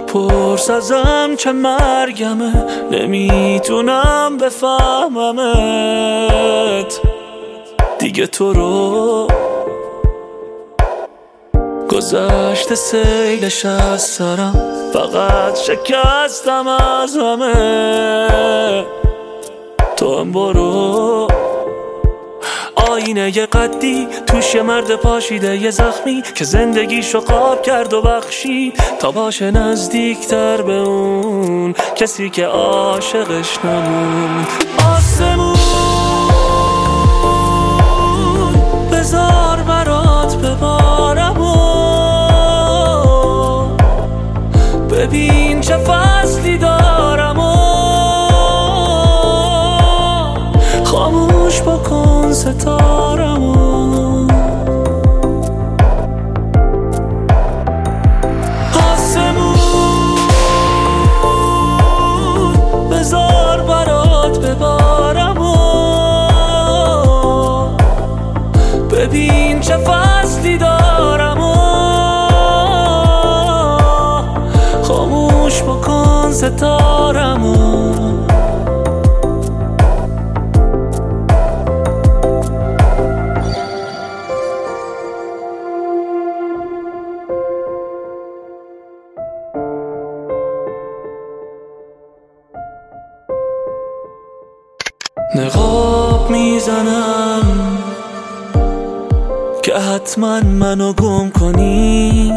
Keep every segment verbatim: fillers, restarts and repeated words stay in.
پرس ازم چه مرگمه، نمیتونم بفهممت دیگه. تو رو گذشته سیلش از سرم، فقط شکستم از همه. تو هم برو، آینه یه قدی توش یه مرد پاشیده یه زخمی که زندگیشو قاب کرد و بخشید تا باشه نزدیکتر به اون کسی که عاشقش نموند. آسمون بذار برات ببارم و ببین چه فصلی دارم و خاموش بکن ستارمو. آسمون بذار برات ببارم و ببین چه فصلی دارم و خاموش بکن ستارمو. نقاب میزنم که حتما منو گم کنی،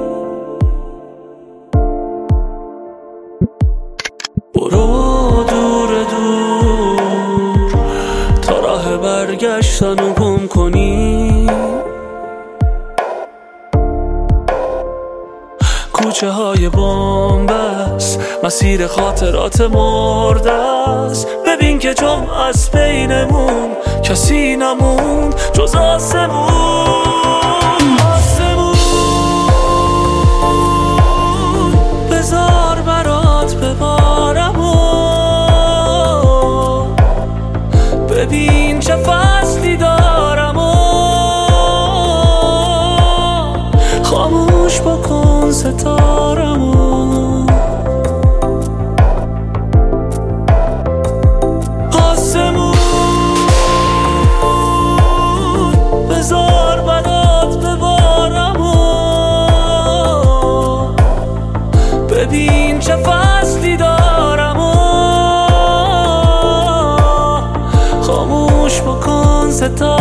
برو دور دور تا راه برگشتنو گم کنی. کوچه های بامبست، مسیر خاطرات مرده است. ببین که جمع از بینمون کسی نموند جز آسمون. آسمون بذار برات ببارم و ببین چه فصلی دارم و خاموش بکن ستارمو. آسمون بذار برات ببارم و ببین چه فصلی دارم و خاموش بکن ستارمو.